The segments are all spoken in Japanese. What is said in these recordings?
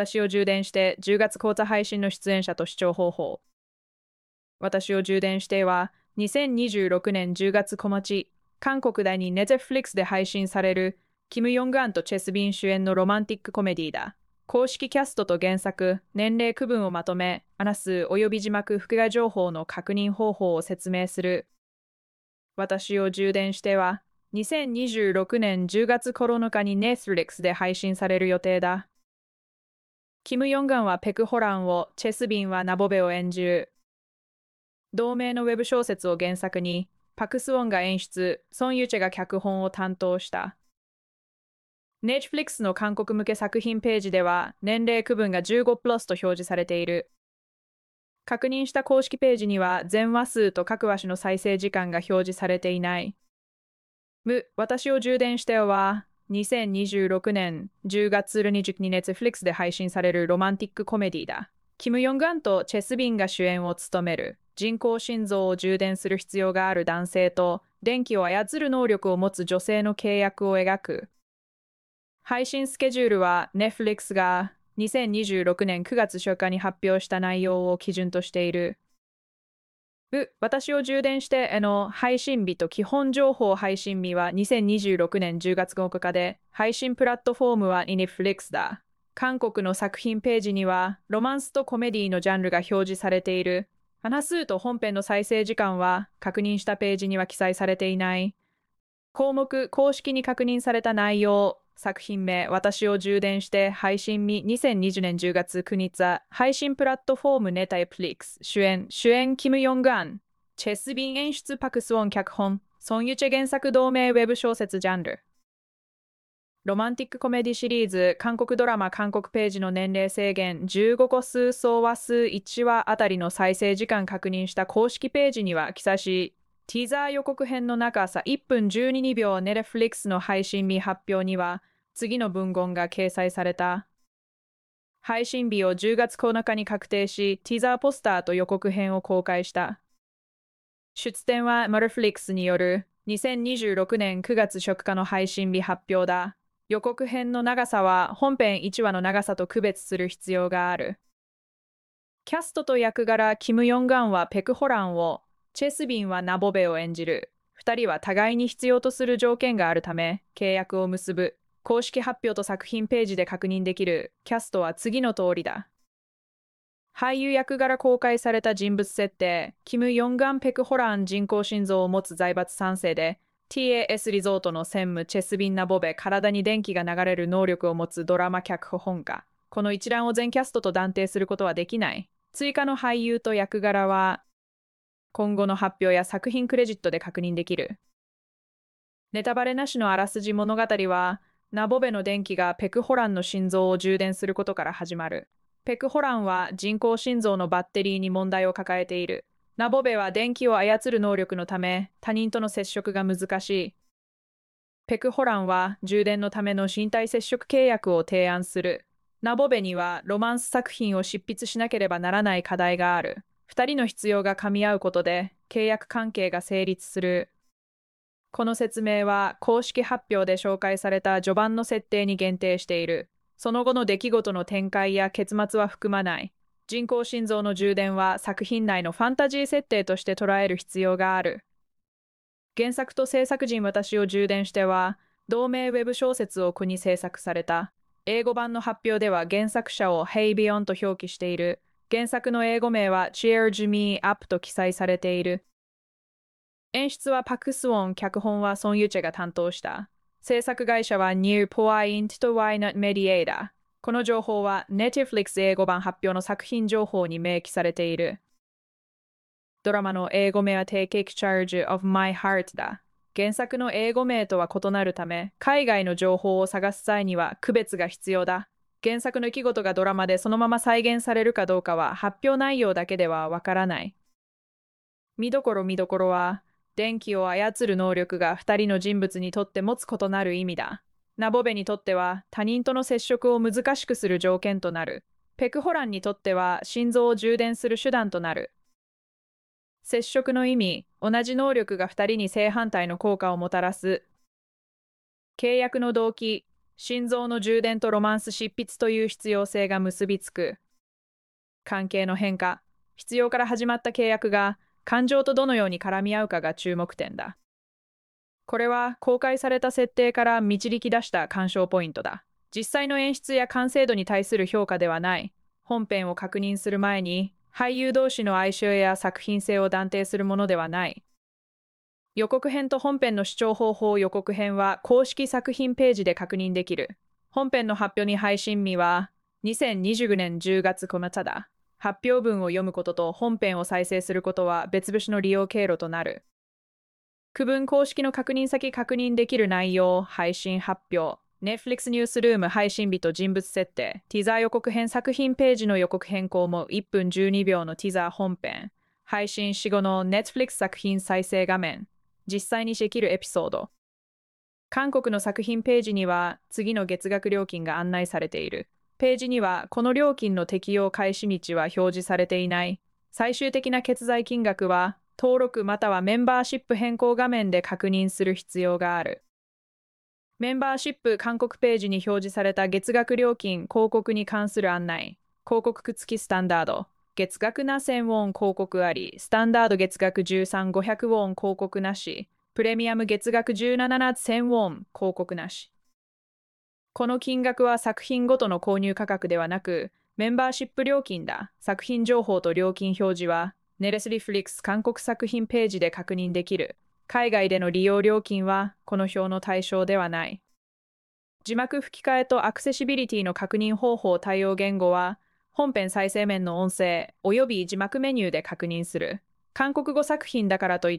私を充電して10月講座配信の出演者と視聴方法。私を充電しては2026年10月小町、韓国第に Netflix で配信されるキム・ヨングアンとチェスビン主演のロマンティックコメディだ。公式キャストと原作、年齢区分をまとめ、アナス及び字幕吹き替え情報の確認方法を説明する。私を充電しては2026年10月9日に Netflix で配信される予定だ。キム・ヨンガンはペク・ホランを、チェスビンはナボベを演じる。同名のウェブ小説を原作に、パク・スウォンが演出、ソン・ユチェが脚本を担当した。Netflix の韓国向け作品ページでは、年齢区分が15プラスと表示されている。確認した公式ページには、全話数と各話種の再生時間が表示されていない。私を充電しては、2026年10月22日に Netflix で配信されるロマンティックコメディだ。キム・ヨンガンとチェスビンが主演を務める、人工心臓を充電する必要がある男性と、電気を操る能力を持つ女性の契約を描く。配信スケジュールは Netflix が2026年9月初日に発表した内容を基準としている。私を充電しての配信日と基本情報配信日は2026年10月10日で、配信プラットフォームは Netflix だ。韓国の作品ページには、ロマンスとコメディのジャンルが表示されている。話数と本編の再生時間は、確認したページには記載されていない。項目、公式に確認された内容、作品名、私を充電して配信日2020年10月9日、配信プラットフォームネタエプリックス、主演キム・ヨングアン、チェスビン演出パク・スウォン脚本、ソン・ユチェ原作同名ウェブ小説ジャンル。ロマンティックコメディシリーズ、韓国ドラマ韓国ページの年齢制限15個数総話数1話あたりの再生時間確認した公式ページには記載し、ティザー予告編の長さ1分12秒Netflixの配信日発表には次の文言が掲載された。配信日を10月9日に確定し、ティザーポスターと予告編を公開した。出典はNetflixによる2026年9月初日の配信日発表だ。予告編の長さは本編1話の長さと区別する必要がある。キャストと役柄、キム・ヨンガンはペク・ホランを、チェスビンはナボベを演じる。2人は互いに必要とする条件があるため、契約を結ぶ。公式発表と作品ページで確認できるキャストは次の通りだ。俳優役柄公開された人物設定、キム・ヨンガン・ペク・ホラン人工心臓を持つ財閥3世で、TAS リゾートの専務チェスビン・ナボベ、体に電気が流れる能力を持つドラマ脚本家。この一覧を全キャストと断定することはできない。追加の俳優と役柄は、今後の発表や作品クレジットで確認できる。ネタバレなしのあらすじ物語は、ナボベの電気がペク・ホランの心臓を充電することから始まる。ペク・ホランは人工心臓のバッテリーに問題を抱えている。ナボベは電気を操る能力のため、他人との接触が難しい。ペク・ホランは充電のための身体接触契約を提案する。ナボベにはロマンス作品を執筆しなければならない課題がある。2人の必要が噛み合うことで契約関係が成立する。この説明は公式発表で紹介された序盤の設定に限定している。その後の出来事の展開や結末は含まない。人工心臓の充電は作品内のファンタジー設定として捉える必要がある。原作と制作人私を充電しては、同名ウェブ小説を国制作された。英語版の発表では原作者を Hey Beyond と表記している。原作の英語名は Cheer Me Up と記載されている。演出はパク・スウォン、脚本はソン・ユチェが担当した。制作会社は New Point と Why Not Media だ。この情報は Netflix 英語版発表の作品情報に明記されている。ドラマの英語名は Take Charge of My Heart だ。原作の英語名とは異なるため、海外の情報を探す際には区別が必要だ。原作の出来事がドラマでそのまま再現されるかどうかは発表内容だけではわからない。見どころは、電気を操る能力が2人の人物にとって持つ異なる意味だ。ナボベにとっては他人との接触を難しくする条件となる。ペク・ホランにとっては心臓を充電する手段となる。接触の意味、同じ能力が2人に正反対の効果をもたらす。契約の動機、 心臓の充電とロマンス執筆という必要性が結びつく。関係の変化、必要から始まった契約が感情とどのように絡み合うかが注目点だ。これは公開された設定から導き出した鑑賞ポイントだ。実際の演出や完成度に対する評価ではない。本編を確認する前に俳優同士の相性や作品性を断定するものではない。予告編と本編の視聴方法。予告編は公式作品ページで確認できる。本編の発表に配信日は2029年10月9日だ。発表文を読むことと本編を再生することは別々の利用経路となる。区分公式の確認先。確認できる内容。配信発表。Netflix ニュースルーム配信日と人物設定。ティザー予告編。作品ページの予告変更も1分12秒のティザー本編。配信死後の Netflix 作品再生画面。実際にできるエピソード。韓国の作品ページには次の月額料金が案内されている。ページにはこの料金の適用開始日は表示されていない。最終的な決済金額は登録またはメンバーシップ変更画面で確認する必要がある。メンバーシップ韓国ページに表示された月額料金広告に関する案内。広告付きスタンダード。月額な1000ウォン広告あり。スタンダード月額13500ウォン広告なし。プレミアム月額17な1000ウォン広告なし。この金額は作品ごとの購入価格ではなく、メンバーシップ料金だ。作品情報と料金表示は、ネレスリフリックス韓国作品ページで確認できる。海外での利用料金は、この表の対象ではない。字幕吹き替えとアクセシビリティの確認方法。対応言語は、本編再生面の音声及び字幕メニューで確認する。韓国語作品だからといって、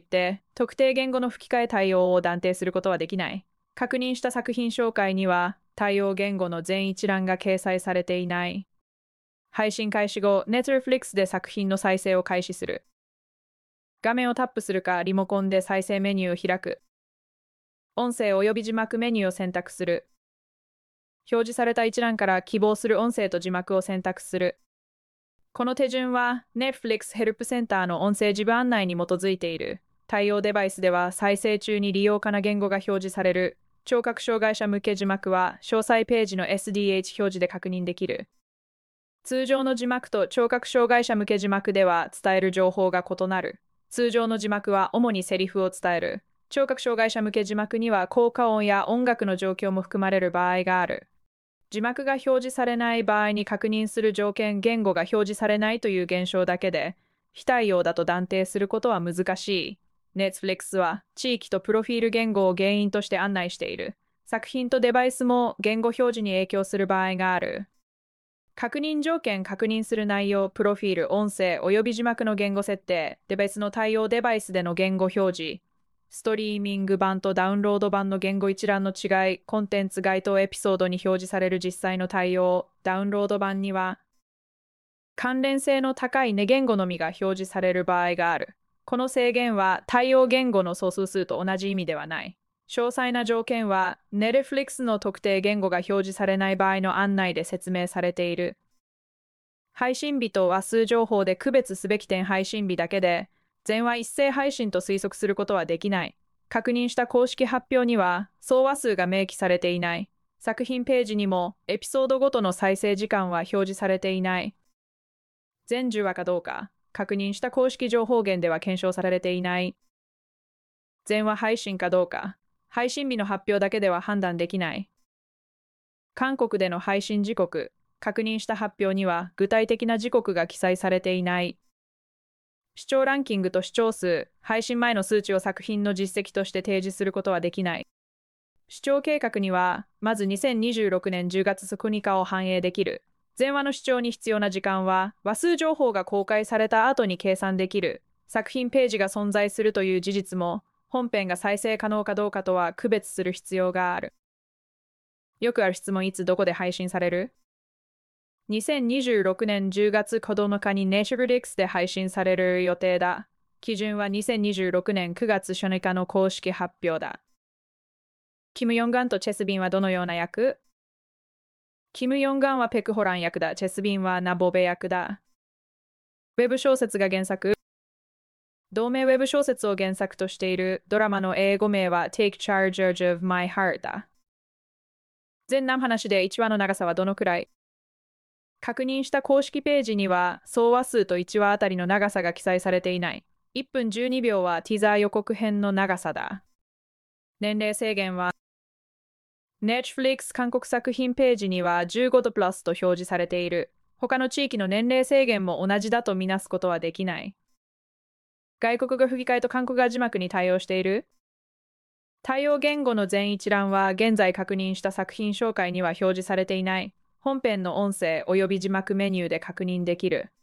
特定言語の吹き替え対応を断定することはできない。確認した作品紹介には、対応言語の全一覧が掲載されていない。配信開始後、Netflix で作品の再生を開始する。画面をタップするか、リモコンで再生メニューを開く。音声及び字幕メニューを選択する。表示された一覧から希望する音声と字幕を選択する。この手順は Netflix ヘルプセンターの音声自部案内に基づいている。対応デバイスでは再生中に利用可な言語が表示される。聴覚障害者向け字幕は詳細ページの SDH 表示で確認できる。通常の字幕と聴覚障害者向け字幕では伝える情報が異なる。通常の字幕は主にセリフを伝える。聴覚障害者向け字幕には効果音や音楽の状況も含まれる場合がある。字幕が表示されない場合に確認する条件。言語が表示されないという現象だけで非対応だと断定することは難しい。Netflix は地域とプロフィール言語を原因として案内している。作品とデバイスも言語表示に影響する場合がある。確認条件。確認する内容。プロフィール、音声及び字幕の言語設定。デバイスの対応。デバイスでの言語表示。ストリーミング版とダウンロード版の言語一覧の違い。コンテンツ該当エピソードに表示される実際の対応。ダウンロード版には関連性の高いネ言語のみが表示される場合がある。この制限は対応言語の総数と同じ意味ではない。詳細な条件は Netflix の特定言語が表示されない場合の案内で説明されている。配信日と話数情報で区別すべき点。配信日だけで全話一斉配信と推測することはできない。確認した公式発表には総話数が明記されていない。作品ページにもエピソードごとの再生時間は表示されていない。全10話かどうか確認した公式情報源では検証されていない。全話配信かどうか配信日の発表だけでは判断できない。韓国での配信時刻。確認した発表には具体的な時刻が記載されていない。視聴ランキングと視聴数、配信前の数値を作品の実績として提示することはできない。視聴計画には、まず2026年10月9日を反映できる。全話の視聴に必要な時間は、話数情報が公開された後に計算できる。作品ページが存在するという事実も、本編が再生可能かどうかとは区別する必要がある。よくある質問。いつどこで配信される？2026年10月9日に Netflix で配信される予定だ。基準は2026年9月初日の公式発表だ。キム・ヨンガンとチェスビンはどのような役？キム・ヨンガンはペクホラン役だ。チェスビンはナボベ役だ。ウェブ小説が原作。同名ウェブ小説を原作としているドラマの英語名は Take Charge of My Heart だ。 全何話で1話の長さはどのくらい？確認した公式ページには総話数と1話あたりの長さが記載されていない。1分12秒はティザー予告編の長さだ。年齢制限は Netflix 韓国作品ページには15度プラスと表示されている。他の地域の年齢制限も同じだとみなすことはできない。外国語吹き替えと韓国語字幕に対応している？対応言語の全一覧は現在確認した作品紹介には表示されていない。本編の音声及び字幕メニューで確認できる。